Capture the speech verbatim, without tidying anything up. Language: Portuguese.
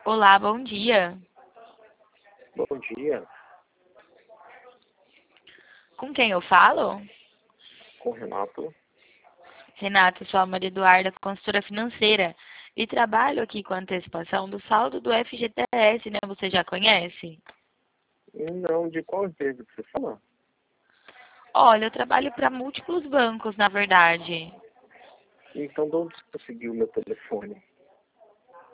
Olá, bom dia. Bom dia, Com quem eu falo? com o Renato. Renato, sou a Maria Eduarda, consultora financeira. E trabalho aqui com a antecipação do saldo do F G T S, né? Você já conhece? Não, de qual empresa que você fala? Olha, eu trabalho para múltiplos bancos, na verdade. Então, de onde você conseguiu o meu telefone?